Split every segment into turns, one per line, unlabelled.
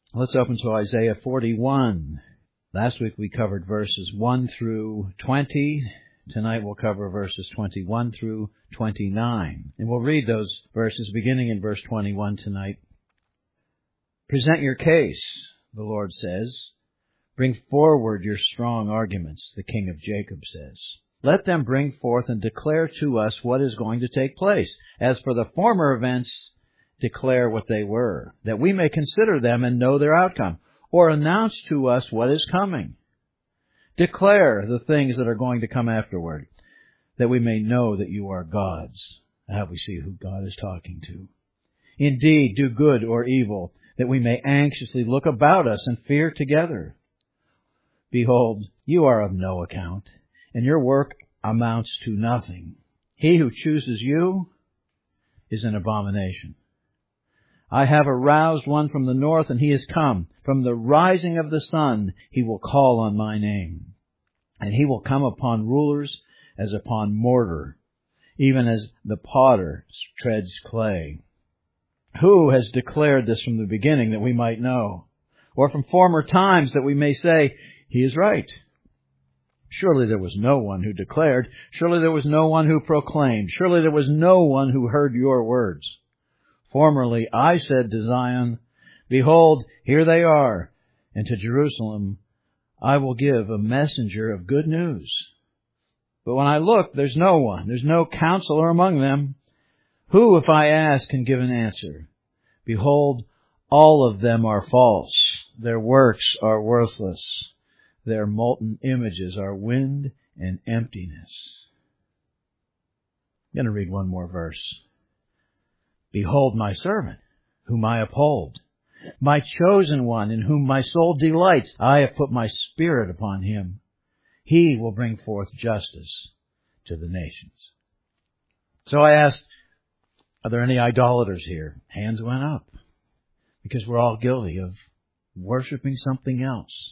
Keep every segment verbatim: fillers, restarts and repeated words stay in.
Let's open to Isaiah forty-one. Last week we covered verses one through twenty. Tonight we'll cover verses twenty-one through twenty-nine. And we'll read those verses beginning in verse twenty-one tonight. Present your case, the Lord says. Bring forward your strong arguments, the King of Jacob says. Let them bring forth and declare to us what is going to take place. As for the former events, declare what they were, that we may consider them and know their outcome, or announce to us what is coming. Declare the things that are going to come afterward, that we may know that you are God's. Now we see who God is talking to. Indeed, do good or evil, that we may anxiously look about us and fear together. Behold, you are of no account, and your work amounts to nothing. He who chooses you is an abomination. I have aroused one from the north, and he is come. From the rising of the sun, he will call on my name. And he will come upon rulers as upon mortar, even as the potter treads clay. Who has declared this from the beginning that we might know? Or from former times that we may say, he is right? Surely there was no one who declared. Surely there was no one who proclaimed. Surely there was no one who heard your words. Formerly I said to Zion, behold, here they are. And to Jerusalem I will give a messenger of good news. But when I look, there's no one. There's no counselor among them. Who, if I ask, can give an answer? Behold, all of them are false. Their works are worthless. Their molten images are wind and emptiness. I'm going to read one more verse. Behold my servant, whom I uphold, my chosen one, in whom my soul delights. I have put my spirit upon him. He will bring forth justice to the nations. So I asked, are there any idolaters here? Hands went up, because we're all guilty of worshiping something else.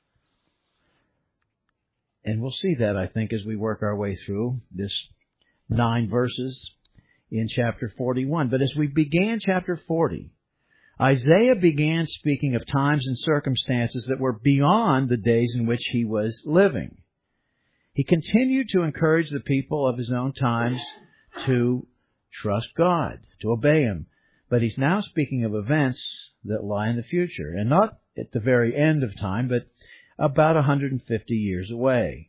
And we'll see that, I think, as we work our way through this nine verses in chapter forty-one. But as we began chapter forty, Isaiah began speaking of times and circumstances that were beyond the days in which he was living. He continued to encourage the people of his own times to trust God, to obey Him. But he's now speaking of events that lie in the future, and not at the very end of time, but about one hundred fifty years away.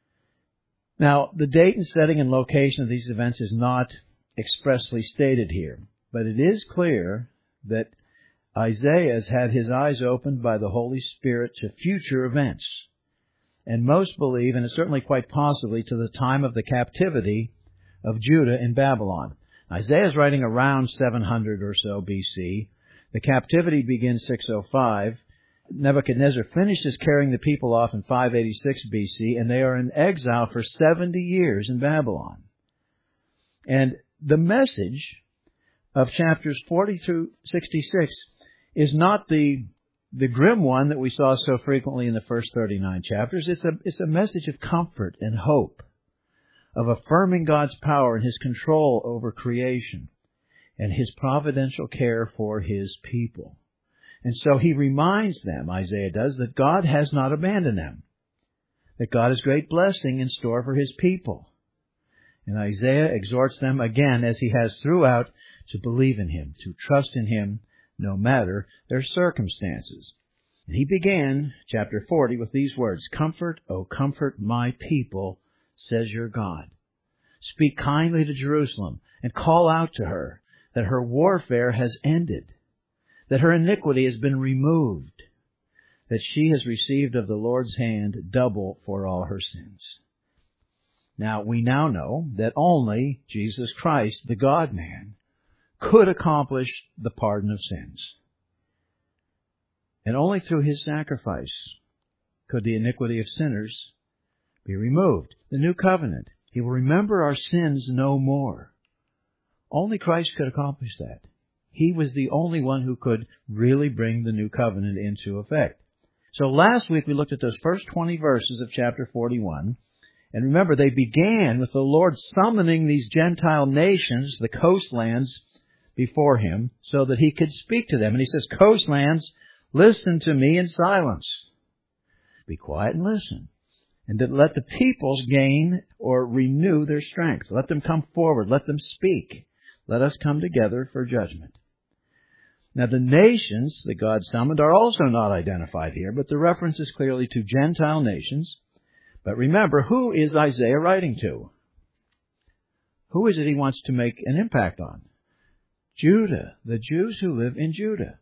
Now, the date and setting and location of these events is not expressly stated here, but it is clear that Isaiah has had his eyes opened by the Holy Spirit to future events. And most believe, and it's certainly quite possibly, to the time of the captivity of Judah in Babylon. Isaiah is writing around seven hundred or so B C. The captivity begins six oh five. Nebuchadnezzar finishes carrying the people off in five eighty-six B C, and they are in exile for seventy years in Babylon. And the message of chapters forty through sixty-six is not the the grim one that we saw so frequently in the first thirty-nine chapters. It's a it's a message of comfort and hope, of affirming God's power and His control over creation and His providential care for His people. And so he reminds them, Isaiah does, that God has not abandoned them, that God has great blessing in store for His people. And Isaiah exhorts them again, as he has throughout, to believe in Him, to trust in Him, no matter their circumstances. And he began chapter forty with these words, Comfort, O comfort my people, says your God. Speak kindly to Jerusalem and call out to her that her warfare has ended, that her iniquity has been removed, that she has received of the Lord's hand double for all her sins. Now, we now know that only Jesus Christ, the God-man, could accomplish the pardon of sins. And only through His sacrifice could the iniquity of sinners be removed. The new covenant, He will remember our sins no more. Only Christ could accomplish that. He was the only one who could really bring the new covenant into effect. So last week we looked at those first twenty verses of chapter forty-one. And remember, they began with the Lord summoning these Gentile nations, the coastlands, before Him, so that He could speak to them. And He says, coastlands, Listen to me in silence. Be quiet and listen. And then let the peoples gain or renew their strength. Let them come forward. Let them speak. Let us come together for judgment. Now the nations that God summoned are also not identified here, but the reference is clearly to Gentile nations. But remember, who is Isaiah writing to? Who is it he wants to make an impact on? Judah, the Jews who live in Judah.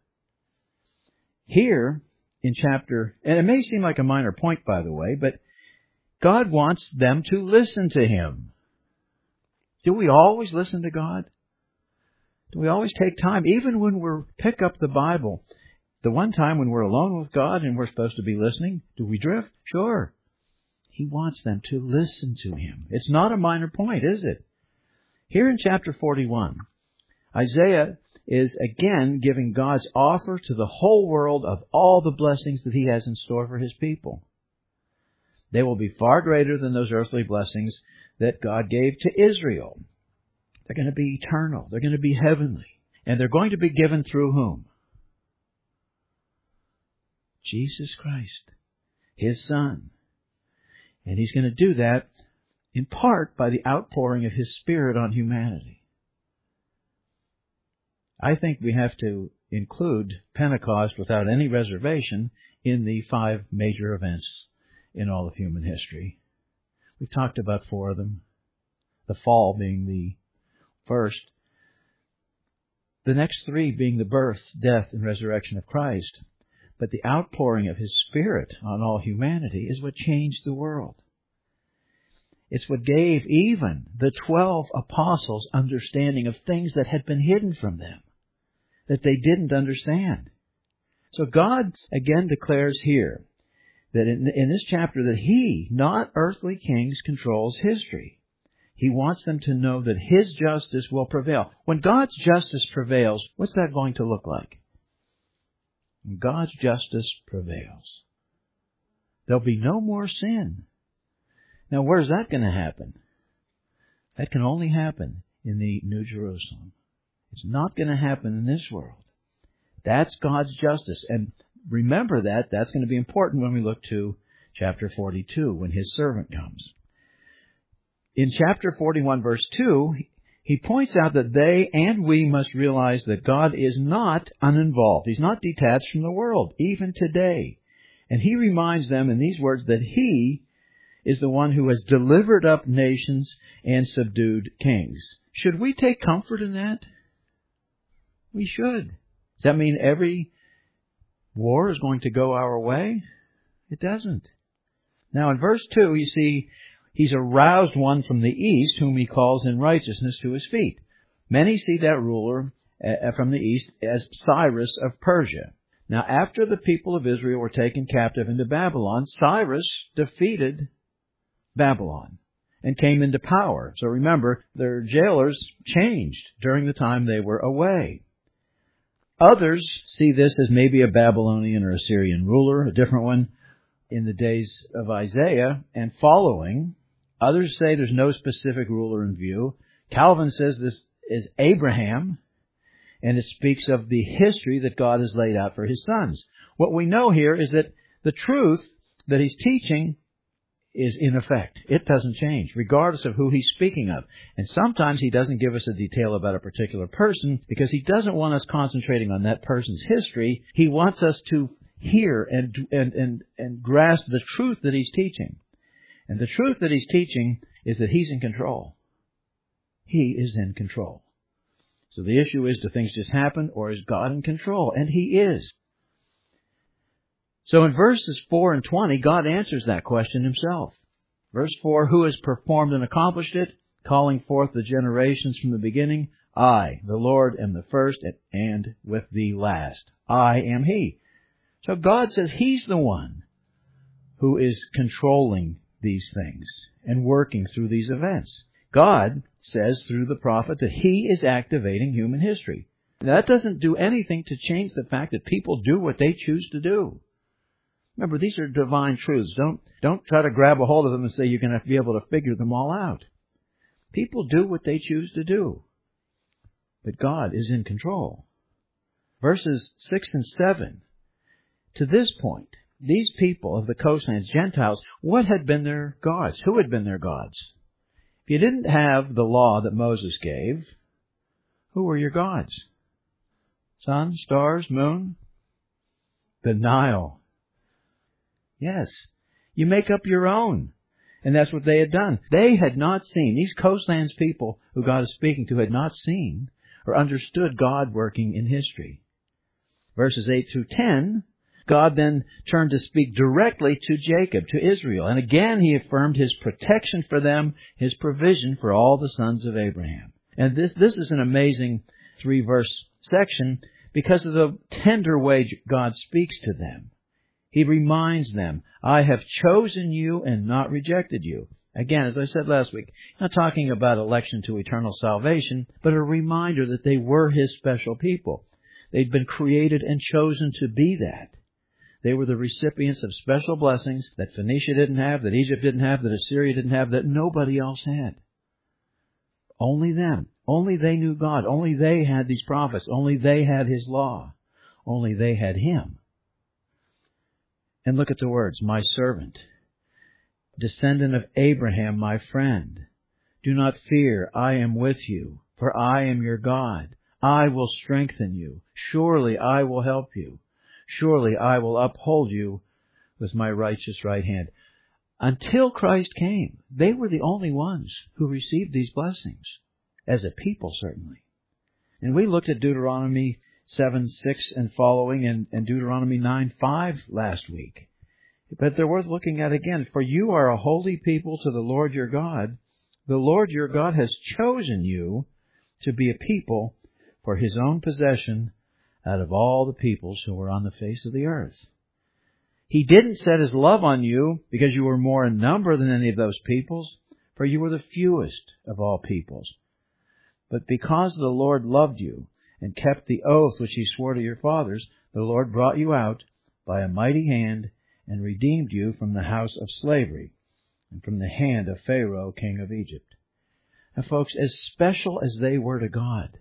Here in chapter, and it may seem like a minor point, by the way, but God wants them to listen to Him. Do we always listen to God? Do we always take time, even when we pick up the Bible, the one time when we're alone with God and we're supposed to be listening, do we drift? Sure. He wants them to listen to Him. It's not a minor point, is it? Here in chapter forty-one, Isaiah is again giving God's offer to the whole world of all the blessings that He has in store for His people. They will be far greater than those earthly blessings that God gave to Israel. They're going to be eternal. They're going to be heavenly. And they're going to be given through whom? Jesus Christ, His Son. And He's going to do that in part by the outpouring of His Spirit on humanity. I think we have to include Pentecost without any reservation in the five major events in all of human history. We've talked about four of them. The fall being the first. The next three being the birth, death, and resurrection of Christ. But the outpouring of His Spirit on all humanity is what changed the world. It's what gave even the twelve apostles understanding of things that had been hidden from them, that they didn't understand. So God again declares here that in, in this chapter that He, not earthly kings, controls history. He wants them to know that His justice will prevail. When God's justice prevails, what's that going to look like? When God's justice prevails, there'll be no more sin. Now, where's that going to happen? That can only happen in the New Jerusalem. It's not going to happen in this world. That's God's justice. And remember that. That's going to be important when we look to chapter forty-two, when His servant comes. In chapter forty-one, verse two, he points out that they and we must realize that God is not uninvolved. He's not detached from the world, even today. And He reminds them in these words that He is the one who has delivered up nations and subdued kings. Should we take comfort in that? We should. Does that mean every war is going to go our way? It doesn't. Now in verse two, you see, He's aroused one from the east, whom He calls in righteousness to His feet. Many see that ruler uh, from the east as Cyrus of Persia. Now, after the people of Israel were taken captive into Babylon, Cyrus defeated Babylon and came into power. So remember, their jailers changed during the time they were away. Others see this as maybe a Babylonian or Assyrian ruler, a different one in the days of Isaiah and following. Others say there's no specific ruler in view. Calvin says this is Abraham, and it speaks of the history that God has laid out for His sons. What we know here is that the truth that He's teaching is in effect. It doesn't change, regardless of who He's speaking of. And sometimes He doesn't give us a detail about a particular person because He doesn't want us concentrating on that person's history. He wants us to hear and, and, and, and grasp the truth that He's teaching. And the truth that He's teaching is that He's in control. He is in control. So the issue is, do things just happen, or is God in control? And He is. So in verses four and twenty, God answers that question Himself. Verse four, who has performed and accomplished it, calling forth the generations from the beginning? I, the Lord, am the first and with the last. I am He. So God says He's the one who is controlling these things and working through these events. God says through the prophet that He is activating human history. Now, that doesn't do anything to change the fact that people do what they choose to do. Remember, these are divine truths. Don't, don't try to grab a hold of them and say you're going to be able to figure them all out. People do what they choose to do. But God is in control. Verses six and seven to this point, these people of the coastlands, Gentiles, what had been their gods? Who had been their gods? If you didn't have the law that Moses gave, who were your gods? Sun, stars, moon? The Nile. Yes. You make up your own. And that's what they had done. They had not seen, these coastlands people who God is speaking to had not seen or understood God working in history. Verses eight through ten, God then turned to speak directly to Jacob, to Israel. And again He affirmed His protection for them, His provision for all the sons of Abraham. And this, this is an amazing three-verse section because of the tender way God speaks to them. He reminds them, I have chosen you and not rejected you. Again, as I said last week, not talking about election to eternal salvation, but a reminder that they were His special people. They'd been created and chosen to be that. They were the recipients of special blessings that Phoenicia didn't have, that Egypt didn't have, that Assyria didn't have, that nobody else had. Only them. Only they knew God. Only they had these prophets. Only they had His law. Only they had Him. And look at the words, my servant, descendant of Abraham, my friend. Do not fear, I am with you, for I am your God. I will strengthen you. Surely I will help you. Surely I will uphold you with my righteous right hand. Until Christ came, they were the only ones who received these blessings, as a people certainly. And we looked at Deuteronomy seven six and following and, and Deuteronomy nine five last week. But they're worth looking at again. For you are a holy people to the Lord your God. The Lord your God has chosen you to be a people for His own possession out of all the peoples who were on the face of the earth. He didn't set His love on you because you were more in number than any of those peoples, for you were the fewest of all peoples. But because the Lord loved you and kept the oath which He swore to your fathers, the Lord brought you out by a mighty hand and redeemed you from the house of slavery and from the hand of Pharaoh, king of Egypt. Now, folks, as special as they were to God,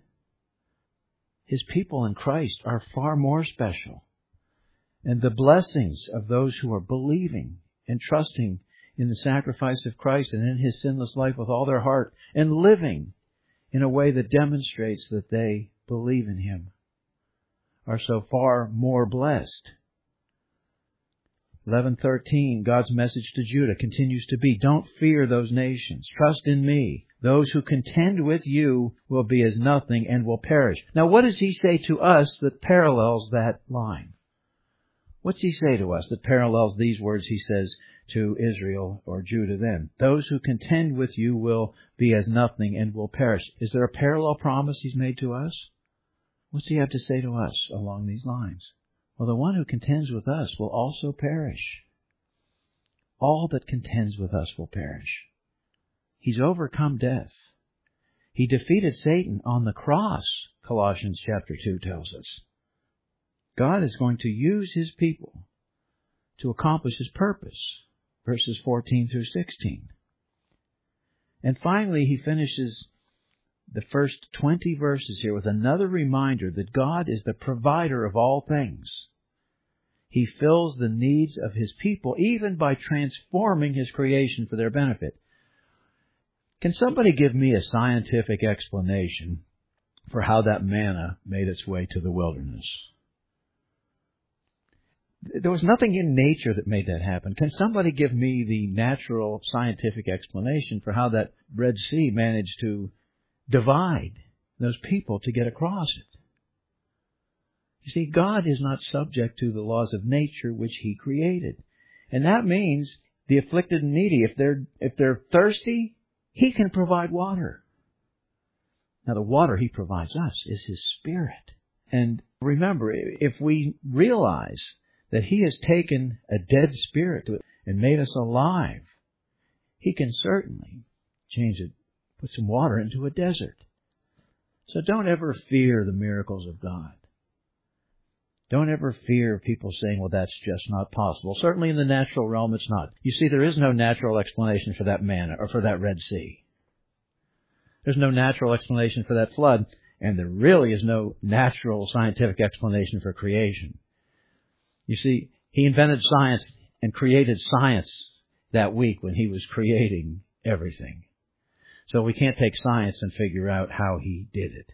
His people in Christ are far more special. And the blessings of those who are believing and trusting in the sacrifice of Christ and in His sinless life with all their heart and living in a way that demonstrates that they believe in Him are so far more blessed. eleven thirteen, God's message to Judah continues to be, don't fear those nations. Trust in me. Those who contend with you will be as nothing and will perish. Now, what does He say to us that parallels that line? What's He say to us that parallels these words He says to Israel or Judah then? Those who contend with you will be as nothing and will perish. Is there a parallel promise He's made to us? What's He have to say to us along these lines? Well, the one who contends with us will also perish. All that contends with us will perish. He's overcome death. He defeated Satan on the cross, Colossians chapter two tells us. God is going to use His people to accomplish His purpose, verses fourteen through sixteen. And finally, He finishes the first twenty verses here with another reminder that God is the provider of all things. He fills the needs of His people even by transforming His creation for their benefit. Can somebody give me a scientific explanation for how that manna made its way to the wilderness? There was nothing in nature that made that happen. Can somebody give me the natural scientific explanation for how that Red Sea managed to divide those people to get across it? You see, God is not subject to the laws of nature which He created. And that means the afflicted and needy, if they're, if they're thirsty, He can provide water. Now, the water He provides us is His Spirit. And remember, if we realize that He has taken a dead spirit and made us alive, He can certainly change it, put some water into a desert. So don't ever fear the miracles of God. Don't ever fear people saying, well, that's just not possible. Certainly in the natural realm, it's not. You see, there is no natural explanation for that manna or for that Red Sea. There's no natural explanation for that flood, and there really is no natural scientific explanation for creation. You see, he invented science and created science that week when he was creating everything. So we can't take science and figure out how he did it.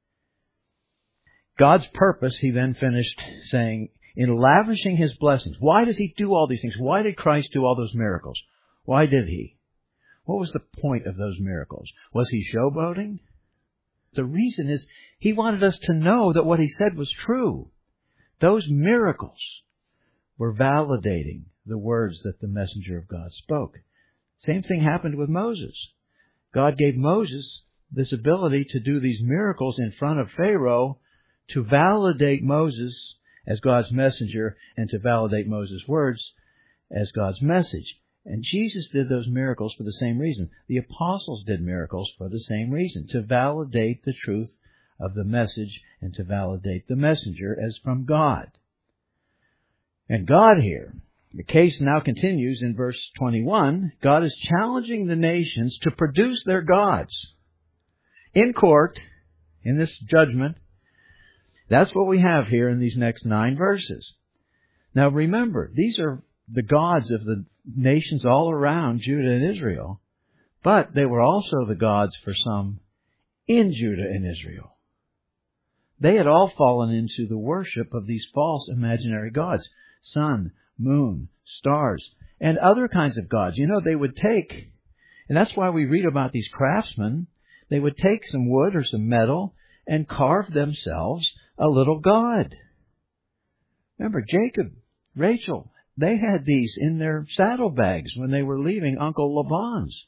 God's purpose, he then finished saying, in lavishing his blessings. Why does he do all these things? Why did Christ do all those miracles? Why did he? What was the point of those miracles? Was he showboating? The reason is he wanted us to know that what he said was true. Those miracles were validating the words that the messenger of God spoke. Same thing happened with Moses. God gave Moses this ability to do these miracles in front of Pharaoh to validate Moses as God's messenger and to validate Moses' words as God's message. And Jesus did those miracles for the same reason. The apostles did miracles for the same reason, to validate the truth of the message and to validate the messenger as from God. And God here, the case now continues in verse twenty-one. God is challenging the nations to produce their gods. In court, in this judgment, that's what we have here in these next nine verses. Now remember, these are the gods of the nations all around Judah and Israel, but they were also the gods for some in Judah and Israel. They had all fallen into the worship of these false imaginary gods, sun, moon, stars, and other kinds of gods. You know, they would take, and that's why we read about these craftsmen, they would take some wood or some metal and carve themselves a little god. Remember, Jacob, Rachel, they had these in their saddlebags when they were leaving Uncle Laban's.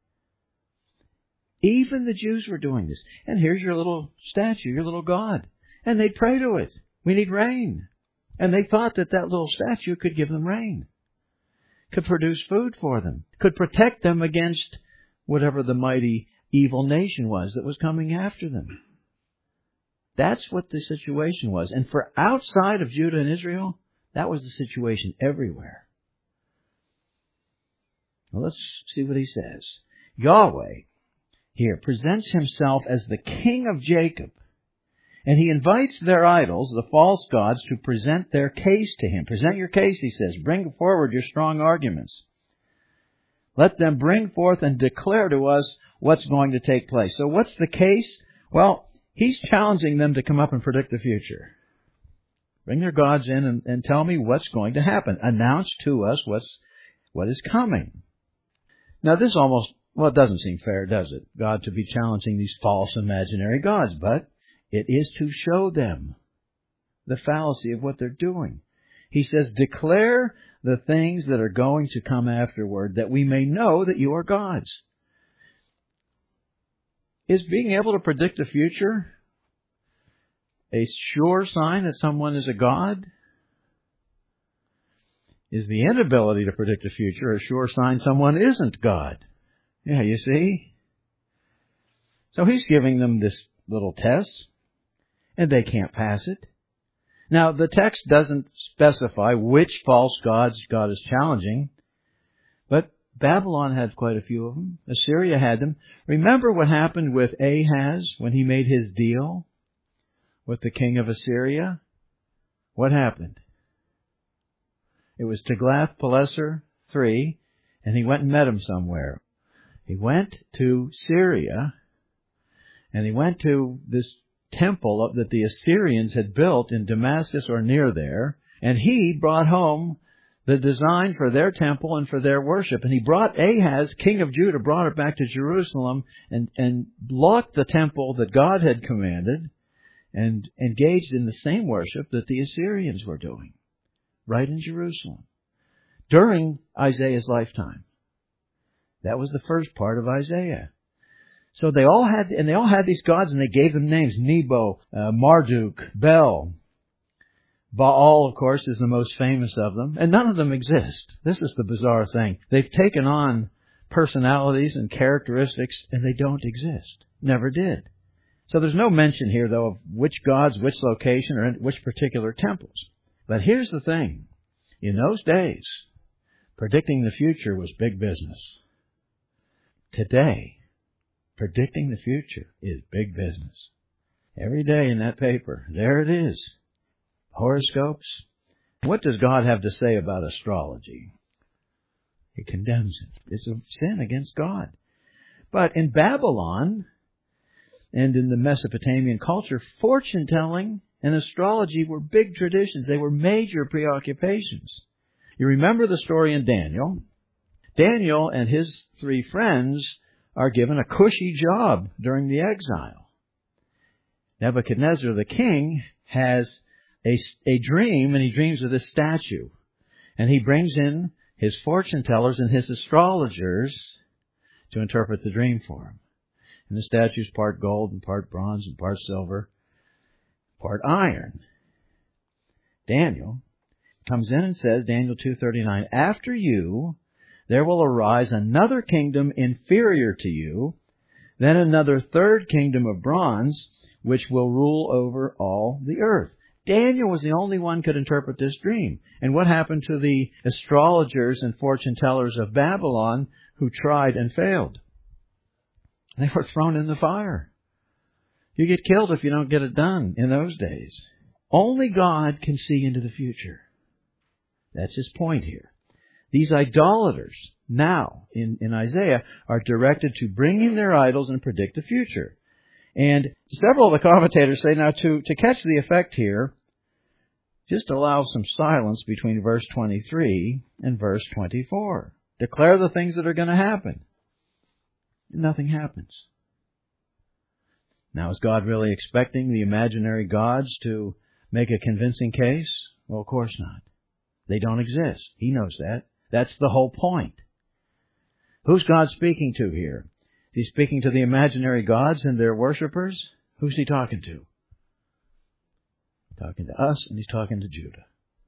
Even the Jews were doing this. And here's your little statue, your little god. And they'd pray to it. We need rain. And they thought that that little statue could give them rain, could produce food for them, could protect them against whatever the mighty evil nation was that was coming after them. That's what the situation was. And for outside of Judah and Israel, that was the situation everywhere. Well, let's see what he says. Yahweh here presents himself as the King of Jacob, and he invites their idols, the false gods, to present their case to him. Present your case, he says. Bring forward your strong arguments. Let them bring forth and declare to us what's going to take place. So what's the case? Well, he's challenging them to come up and predict the future. Bring their gods in and, and tell me what's going to happen. Announce to us what's what is coming. Now this almost, well, it doesn't seem fair, does it? God to be challenging these false imaginary gods, but it is to show them the fallacy of what they're doing. He says, declare the things that are going to come afterward, that we may know that you are gods. Is being able to predict the future a sure sign that someone is a god? Is the inability to predict the future a sure sign someone isn't God? Yeah, you see? So he's giving them this little test, and they can't pass it. Now, the text doesn't specify which false gods God is challenging, but Babylon had quite a few of them. Assyria had them. Remember what happened with Ahaz when he made his deal with the king of Assyria? What happened? It was Tiglath-Pileser the third, and he went and met him somewhere. He went to Syria, and he went to this temple that the Assyrians had built in Damascus or near there, and he brought home the design for their temple and for their worship. And he brought Ahaz, king of Judah, brought it back to Jerusalem and, and blocked the temple that God had commanded and engaged in the same worship that the Assyrians were doing right in Jerusalem during Isaiah's lifetime. That was the first part of Isaiah. So they all had, and they all had these gods, and they gave them names: Nebo, uh, Marduk, Bel. Baal, of course, is the most famous of them, and none of them exist. This is the bizarre thing. They've taken on personalities and characteristics, and they don't exist. Never did. So there's no mention here, though, of which gods, which location, or which particular temples. But here's the thing. In those days, predicting the future was big business. Today, predicting the future is big business. Every day in that paper, there it is. Horoscopes, What does God have to say about astrology? He condemns it. It's a sin against God. But in Babylon and in the Mesopotamian culture, fortune-telling and astrology were big traditions. They were major preoccupations. You remember the story in Daniel. Daniel and his three friends are given a cushy job during the exile. Nebuchadnezzar, the king, has a, a dream, and he dreams of this statue. And he brings in his fortune tellers and his astrologers to interpret the dream for him. And the statue's part gold and part bronze and part silver, part iron. Daniel comes in and says, Daniel two thirty-nine, after you there will arise another kingdom inferior to you, then another third kingdom of bronze, which will rule over all the earth. Daniel was the only one who could interpret this dream. And what happened to the astrologers and fortune tellers of Babylon who tried and failed? They were thrown in the fire. You get killed if you don't get it done in those days. Only God can see into the future. That's his point here. These idolaters now in, in Isaiah are directed to bring in their idols and predict the future. And several of the commentators say, now to, to catch the effect here, just allow some silence between verse twenty-three and verse twenty-four. Declare the things that are going to happen. And nothing happens. Now, is God really expecting the imaginary gods to make a convincing case? Well, of course not. They don't exist. He knows that. That's the whole point. Who's God speaking to here? Is he speaking to the imaginary gods and their worshippers? Who's he talking to? Talking to us, and he's talking to Judah.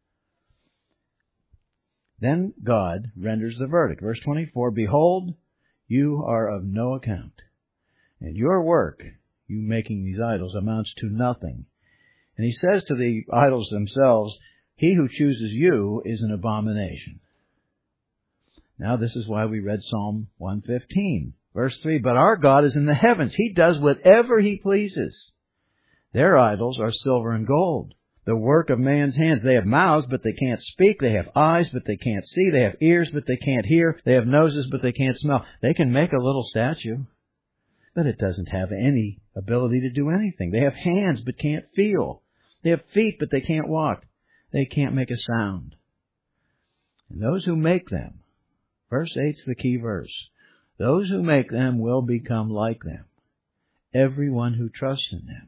Then God renders the verdict. Verse twenty-four, behold, you are of no account, and your work, you making these idols, amounts to nothing. And he says to the idols themselves, he who chooses you is an abomination. Now this is why we read Psalm one fifteen. Verse three, but our God is in the heavens. He does whatever He pleases. Their idols are silver and gold, the work of man's hands. They have mouths, but they can't speak. They have eyes, but they can't see. They have ears, but they can't hear. They have noses, but they can't smell. They can make a little statue, but it doesn't have any ability to do anything. They have hands, but can't feel. They have feet, but they can't walk. They can't make a sound. And those who make them, verse eight's the key verse, those who make them will become like them, everyone who trusts in them.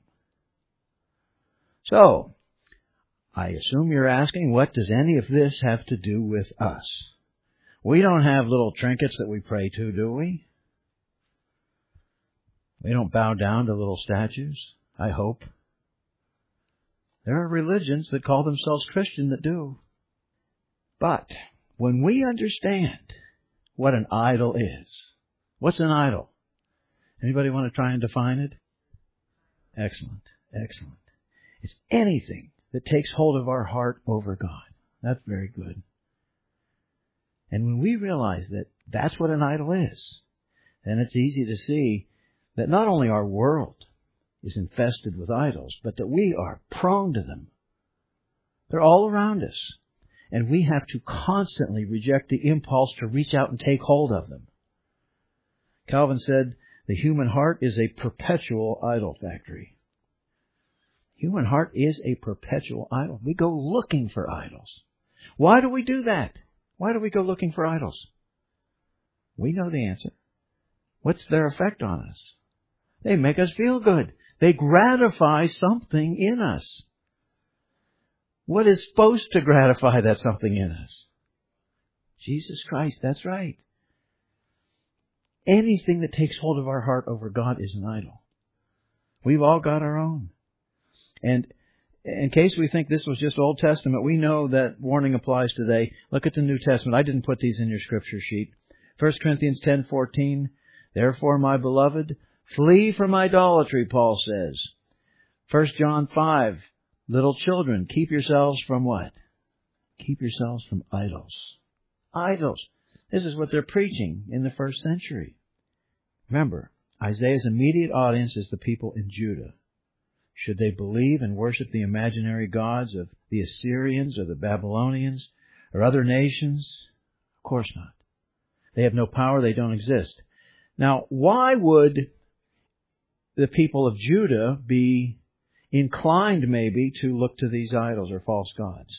So, I assume you're asking, what does any of this have to do with us? We don't have little trinkets that we pray to, do we? We don't bow down to little statues, I hope. There are religions that call themselves Christian that do. But when we understand what an idol is, what's an idol? Anybody want to try and define it? Excellent, excellent. It's anything that takes hold of our heart over God. That's very good. And when we realize that that's what an idol is, then it's easy to see that not only our world is infested with idols, but that we are prone to them. They're all around us. And we have to constantly reject the impulse to reach out and take hold of them. Calvin said, the human heart is a perpetual idol factory. Human heart is a perpetual idol. We go looking for idols. Why do we do that? Why do we go looking for idols? We know the answer. What's their effect on us? They make us feel good. They gratify something in us. What is supposed to gratify that something in us? Jesus Christ, that's right. Anything that takes hold of our heart over God is an idol. We've all got our own. And in case we think this was just Old Testament, we know that warning applies today. Look at the New Testament. I didn't put these in your scripture sheet. First Corinthians ten fourteen. Therefore, my beloved, flee from idolatry, Paul says. First John five. Little children, keep yourselves from what? Keep yourselves from idols. Idols. This is what they're preaching in the first century. Remember, Isaiah's immediate audience is the people in Judah. Should they believe and worship the imaginary gods of the Assyrians or the Babylonians or other nations? Of course not. They have no power. They don't exist. Now, why would the people of Judah be inclined maybe to look to these idols or false gods,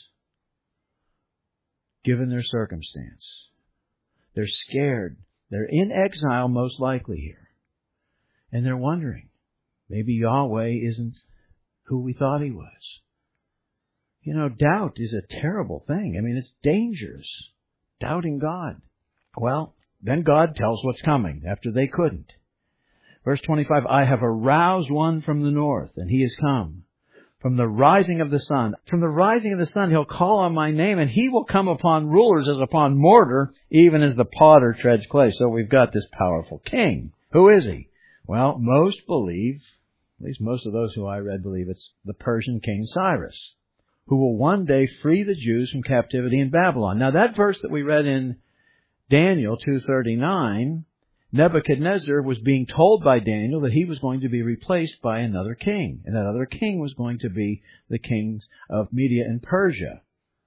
given their circumstance? They're scared. They're in exile most likely here. And they're wondering, maybe Yahweh isn't who we thought He was. You know, doubt is a terrible thing. I mean, it's dangerous. Doubting God. Well, then God tells what's coming after they couldn't. Verse twenty-five, I have aroused one from the north, and he has come. From the rising of the sun. From the rising of the sun, He'll call on my name, and He will come upon rulers as upon mortar, even as the potter treads clay. So we've got this powerful king. Who is He? Well, most believe, at least most of those who I read believe it's the Persian king Cyrus, who will one day free the Jews from captivity in Babylon. Now that verse that we read in Daniel two thirty-nine, Nebuchadnezzar was being told by Daniel that he was going to be replaced by another king. And that other king was going to be the kings of Media and Persia.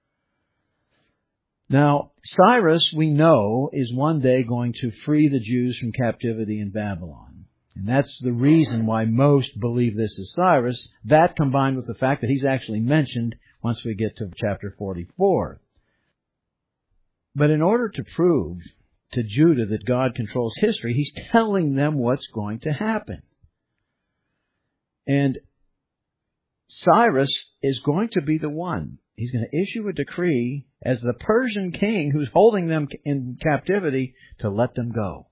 Now, Cyrus, we know, is one day going to free the Jews from captivity in Babylon. And that's the reason why most believe this is Cyrus. That combined with the fact that he's actually mentioned once we get to chapter forty-four. But in order to prove to Judah that God controls history, He's telling them what's going to happen. And Cyrus is going to be the one. He's going to issue a decree as the Persian king who's holding them in captivity to let them go.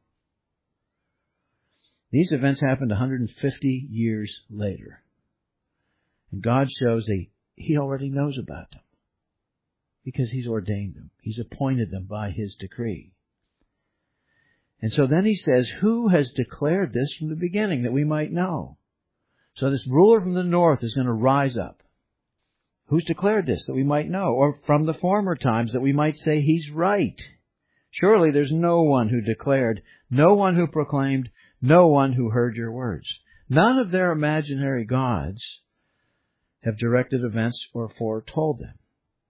These events happened one hundred fifty years later. And God shows that He already knows about them because He's ordained them. He's appointed them by His decree. And so then He says, who has declared this from the beginning that we might know? So this ruler from the north is going to rise up. Who's declared this that we might know? Or from the former times that we might say He's right? Surely there's no one who declared, no one who proclaimed, no one who heard your words. None of their imaginary gods have directed events or foretold them.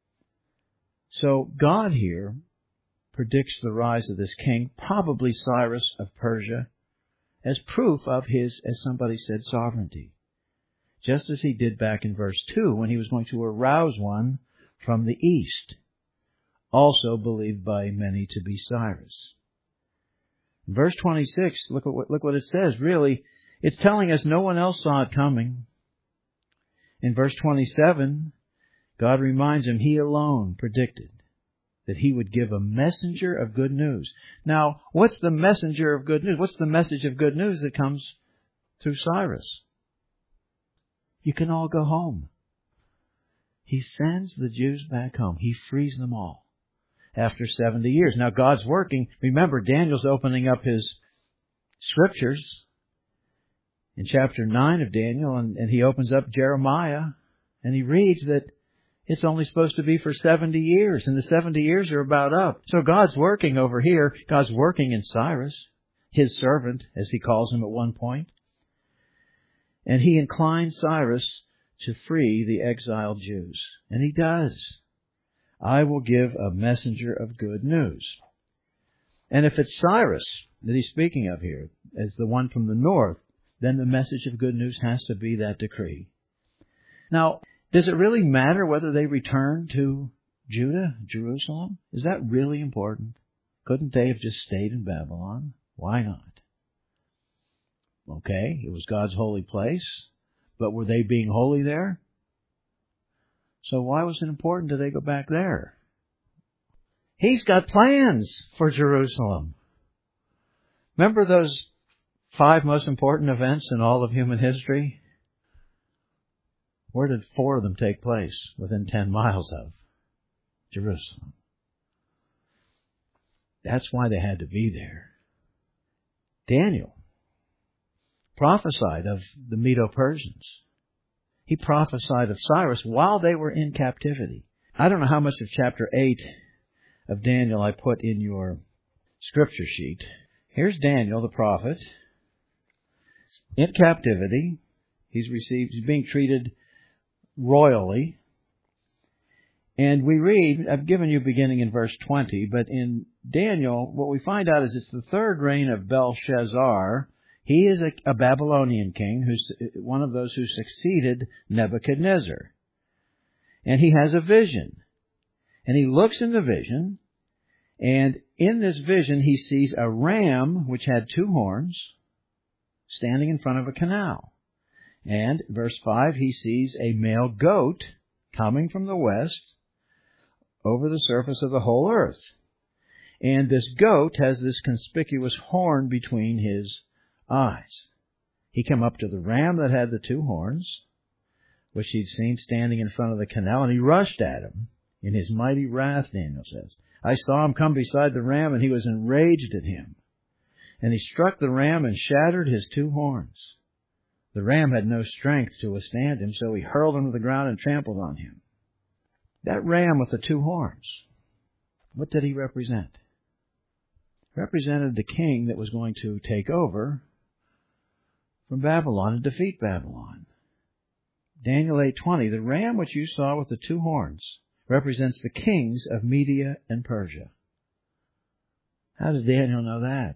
So God here predicts the rise of this king, probably Cyrus of Persia, as proof of His, as somebody said, sovereignty. Just as He did back in verse two when He was going to arouse one from the east, also believed by many to be Cyrus. In verse twenty-six, look what, look what it says. Really, it's telling us no one else saw it coming. In verse twenty-seven, God reminds him He alone predicted that He would give a messenger of good news. Now, what's the messenger of good news? What's the message of good news that comes through Cyrus? You can all go home. He sends the Jews back home. He frees them all after seventy years. Now, God's working. Remember, Daniel's opening up his scriptures in chapter nine of Daniel, and, and he opens up Jeremiah, and he reads that it's only supposed to be for seventy years, and the seventy years are about up. So God's working over here. God's working in Cyrus, His servant, as He calls him at one point. And He inclines Cyrus to free the exiled Jews. And He does. I will give a messenger of good news. And if it's Cyrus that He's speaking of here, as the one from the north, then the message of good news has to be that decree. Now, does it really matter whether they return to Judah, Jerusalem? Is that really important? Couldn't they have just stayed in Babylon? Why not? Okay, it was God's holy place, but were they being holy there? So why was it important that they go back there? He's got plans for Jerusalem. Remember those five most important events in all of human history? Where did four of them take place? Within ten miles of Jerusalem. That's why they had to be there. Daniel prophesied of the Medo-Persians. He prophesied of Cyrus while they were in captivity. I don't know how much of chapter eight of Daniel I put in your scripture sheet. Here's Daniel the prophet in captivity He's received, he's being treated royally. And we read, I've given you beginning in verse twenty, but in Daniel, what we find out is it's the third reign of Belshazzar. He is a, a Babylonian king, who's one of those who succeeded Nebuchadnezzar. And he has a vision. And he looks in the vision, and in this vision he sees a ram which had two horns standing in front of a canal. And, verse five, he sees a male goat coming from the west over the surface of the whole earth. And this goat has this conspicuous horn between his eyes. He came up to the ram that had the two horns, which he'd seen standing in front of the canal, and he rushed at him in his mighty wrath, Daniel says. I saw him come beside the ram, and he was enraged at him. And he struck the ram and shattered his two horns. The ram had no strength to withstand him, so he hurled him to the ground and trampled on him. That ram with the two horns, what did he represent? He represented the king that was going to take over from Babylon and defeat Babylon. Daniel eight twenty, the ram which you saw with the two horns represents the kings of Media and Persia. How did Daniel know that?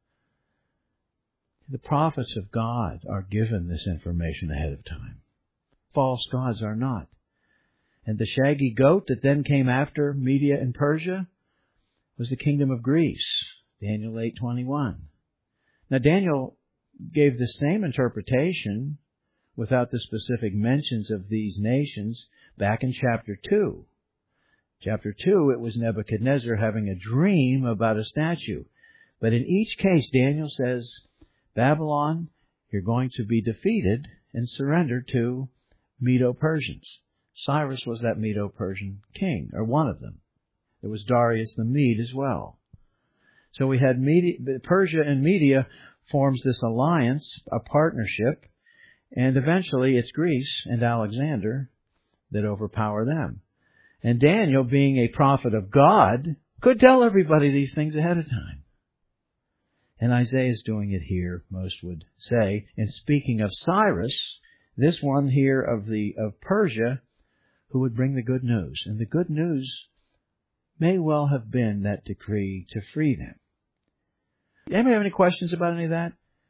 The prophets of God are given this information ahead of time. False gods are not. And the shaggy goat that then came after Media and Persia was the kingdom of Greece. Daniel eight twenty-one. Now Daniel gave the same interpretation without the specific mentions of these nations back in chapter two. Chapter two, it was Nebuchadnezzar having a dream about a statue. But in each case, Daniel says, Babylon, you're going to be defeated and surrendered to Medo-Persians. Cyrus was that Medo-Persian king, or one of them. There was Darius the Mede as well. So we had Media, Persia and Media forms this alliance, a partnership, and eventually it's Greece and Alexander that overpower them. And Daniel, being a prophet of God, could tell everybody these things ahead of time. And Isaiah is doing it here, most would say. And speaking of Cyrus, this one here of the of Persia, who would bring the good news. And the good news may well have been that decree to free them. Anybody have any questions about any of that?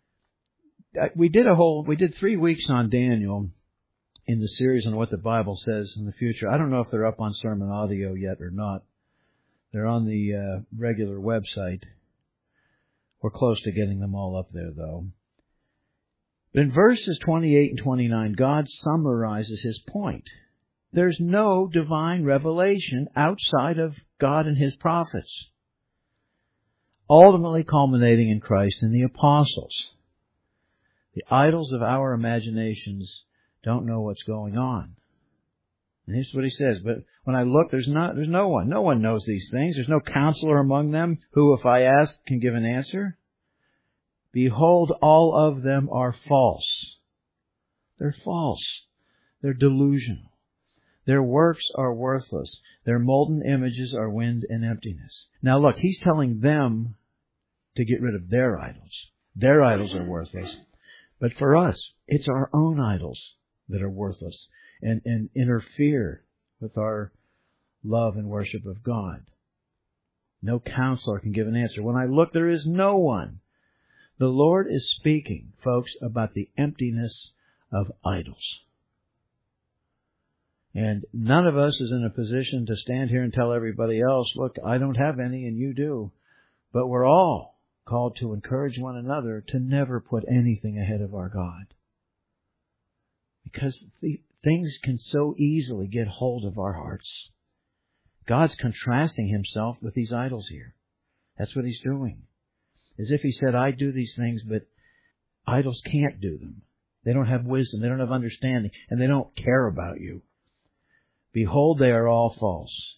We did a whole, we did three weeks on Daniel in the series on what the Bible says in the future. I don't know if they're up on Sermon Audio yet or not. They're on the uh, regular website. We're close to getting them all up there, though. But in verses twenty-eight and twenty-nine, God summarizes his point. There's no divine revelation outside of God and his prophets, ultimately culminating in Christ and the apostles. The idols of our imaginations don't know what's going on. And here's what he says, but when I look, there's not, there's no one. No one knows these things. There's no counselor among them who, if I ask, can give an answer. Behold, all of them are false. They're false. They're delusional. Their works are worthless. Their molten images are wind and emptiness. Now look, he's telling them to get rid of their idols. Their idols are worthless. But for us, it's our own idols that are worthless and, and interfere with our love and worship of God. No counselor can give an answer. When I look, there is no one. The Lord is speaking, folks, about the emptiness of idols. And none of us is in a position to stand here and tell everybody else, look, I don't have any and you do. But we're all called to encourage one another to never put anything ahead of our God. Because the things can so easily get hold of our hearts. God's contrasting himself with these idols here. That's what he's doing. As if he said, I do these things, but idols can't do them. They don't have wisdom, they don't have understanding, and they don't care about you. Behold, they are all false.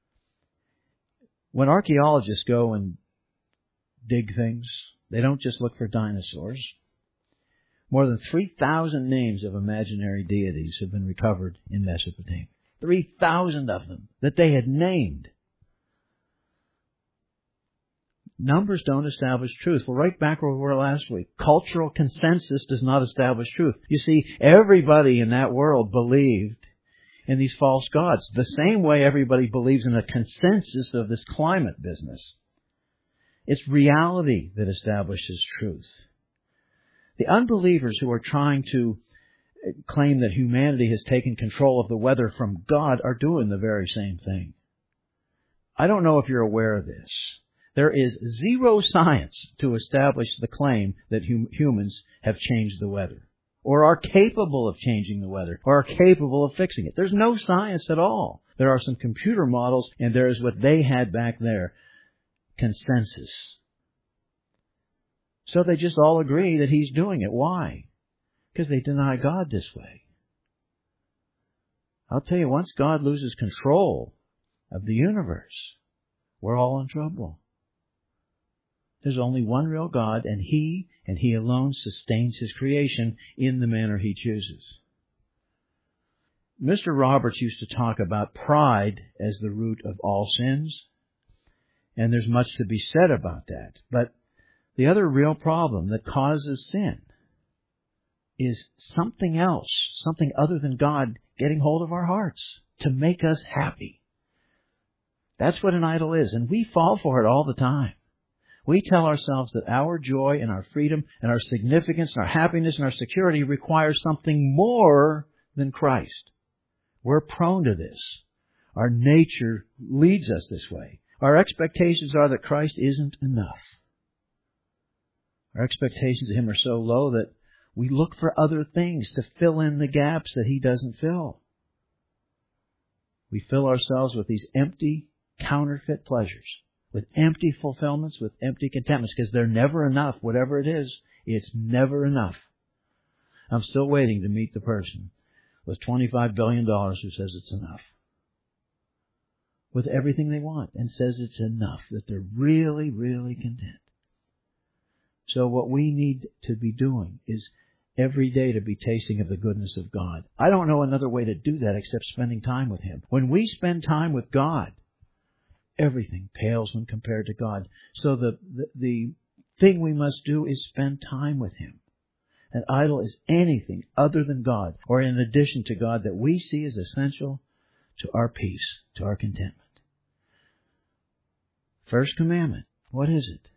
When archaeologists go and dig things, they don't just look for dinosaurs. More than three thousand names of imaginary deities have been recovered in Mesopotamia. three thousand of them that they had named. Numbers don't establish truth. Well, right back where we were last week. Cultural consensus does not establish truth. You see, everybody in that world believed in these false gods. The same way everybody believes in a consensus of this climate business. It's reality that establishes truth. The unbelievers who are trying to claim that humanity has taken control of the weather from God are doing the very same thing. I don't know if you're aware of this. There is zero science to establish the claim that hum- humans have changed the weather, or are capable of changing the weather, or are capable of fixing it. There's no science at all. There are some computer models, and there is what they had back there, consensus. So they just all agree that He's doing it. Why? Because they deny God this way. I'll tell you, once God loses control of the universe, we're all in trouble. There's only one real God, and He, and He alone, sustains His creation in the manner He chooses. Mister Roberts used to talk about pride as the root of all sins, and there's much to be said about that. But the other real problem that causes sin is something else, something other than God getting hold of our hearts to make us happy. That's what an idol is, and we fall for it all the time. We tell ourselves that our joy and our freedom and our significance and our happiness and our security requires something more than Christ. We're prone to this. Our nature leads us this way. Our expectations are that Christ isn't enough. Our expectations of Him are so low that we look for other things to fill in the gaps that He doesn't fill. We fill ourselves with these empty, counterfeit pleasures, with empty fulfillments, with empty contentments, because they're never enough. Whatever it is, it's never enough. I'm still waiting to meet the person with twenty-five billion dollars who says it's enough. With everything they want and says it's enough, that they're really, really content. So what we need to be doing is every day to be tasting of the goodness of God. I don't know another way to do that except spending time with Him. When we spend time with God, everything pales when compared to God. So the, the, the thing we must do is spend time with Him. An idol is anything other than God, or in addition to God, that we see as essential to our peace, to our contentment. First commandment, what is it?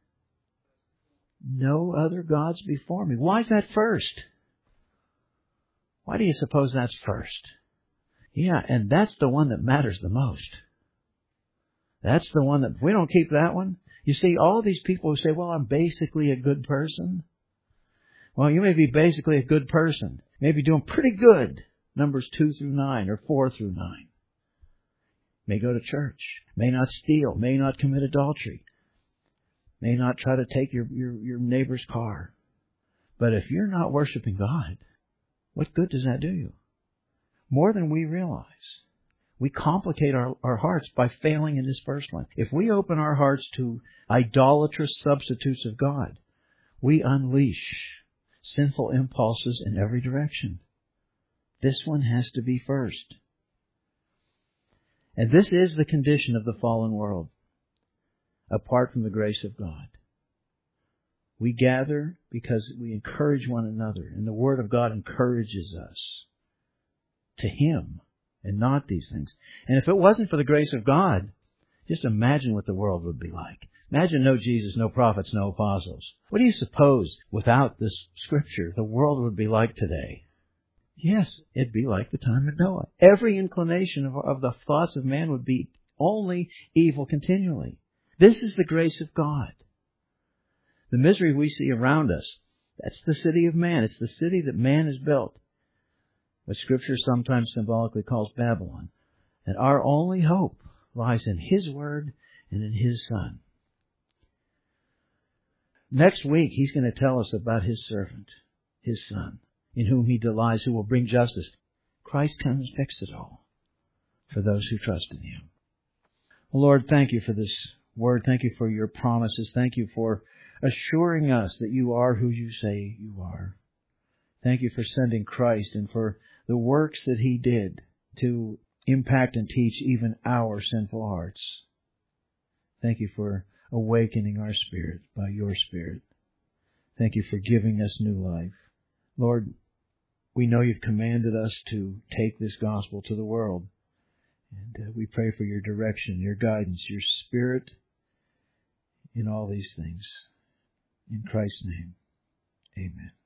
No other gods before me. Why is that first? Why do you suppose that's first? Yeah, and that's the one that matters the most. That's the one that, if we don't keep that one, you see, all these people who say, well, I'm basically a good person. Well, you may be basically a good person. Maybe doing pretty good. Numbers two through nine or four through nine. May go to church. May not steal. May not commit adultery. May not try to take your, your, your neighbor's car. But if you're not worshiping God, what good does that do you? More than we realize. We complicate our, our hearts by failing in this first one. If we open our hearts to idolatrous substitutes of God, we unleash sinful impulses in every direction. This one has to be first. And this is the condition of the fallen world, apart from the grace of God. We gather because we encourage one another, and the Word of God encourages us to Him and not these things. And if it wasn't for the grace of God, just imagine what the world would be like. Imagine no Jesus, no prophets, no apostles. What do you suppose, without this Scripture, the world would be like today? Yes, it'd be like the time of Noah. Every inclination of, of the thoughts of man would be only evil continually. This is the grace of God. The misery we see around us, that's the city of man. It's the city that man has built. What Scripture sometimes symbolically calls Babylon. And our only hope lies in His Word and in His Son. Next week, He's going to tell us about His servant, His Son, in whom He delights, who will bring justice. Christ comes and fixes it all for those who trust in Him. Lord, thank You for this Word. Thank You for Your promises. Thank You for assuring us that You are who You say You are. Thank You for sending Christ and for the works that He did to impact and teach even our sinful hearts. Thank You for awakening our spirit by your Spirit. Thank you for giving us new life. Lord, we know you've commanded us to take this gospel to the world. And uh, we pray for your direction, your guidance, your Spirit in all these things. In Christ's name, amen.